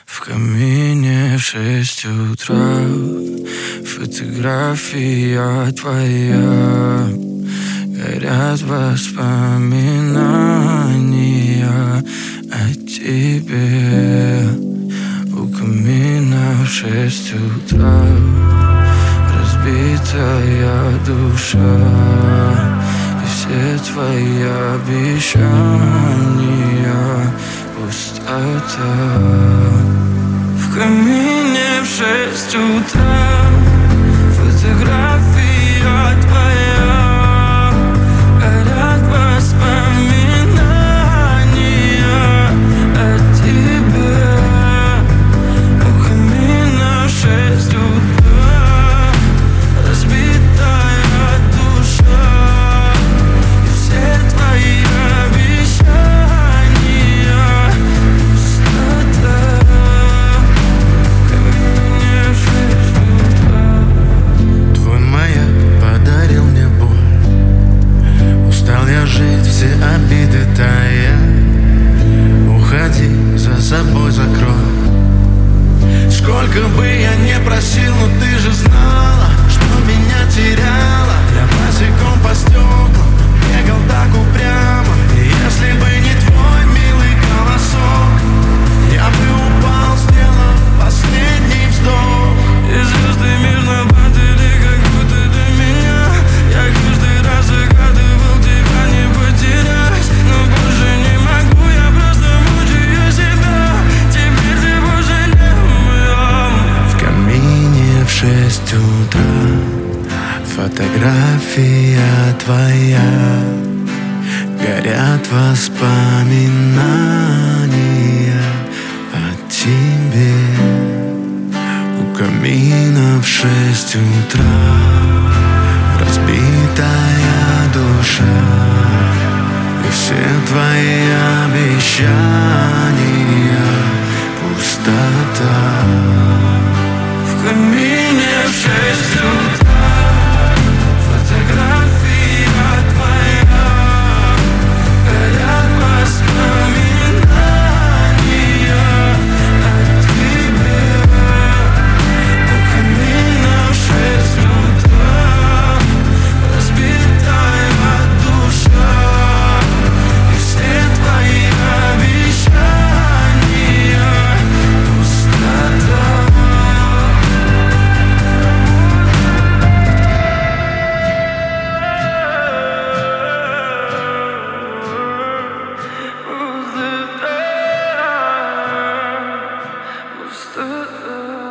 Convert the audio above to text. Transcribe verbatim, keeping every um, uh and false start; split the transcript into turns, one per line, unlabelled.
В камине в шесть утра фотография твоя. Горят воспоминания о тебе. У камина в шесть утра разбитая душа, и все твои обещания пустота. В камине в шесть утра фотография твоя. Горят воспоминания о тебе. У камина в шесть утра разбитая душа, и все твои обещания пустота. В камине в шесть утра.
Твой маяк подарил мне боль. Устал я жить, все обиды тая. Уходи, за собой закрой. Сколько бы я не просил, но ты же знала, что меня теряла. Я босиком по стеклам бегал так упрямо. И если бы не твой милый голосок, я бы упал, сделав последний вздох.
И звезды мирно падали, как будто до меня. Я каждый раз загадывал тебя не потерять, но больше не могу, я просто мучаю себя. Теперь ты пожалел меня.
В камине в шесть утра фотография твоя. Горят воспоминания о тебе. У камина в шесть утра разбитая душа, и все твои обещания пустота.
В камине в шесть утра фотография твоя. Горят воспоминания о тебе. У камина в шесть утра разбитая душа, и все твои обещания пустота. Пустота, пустота.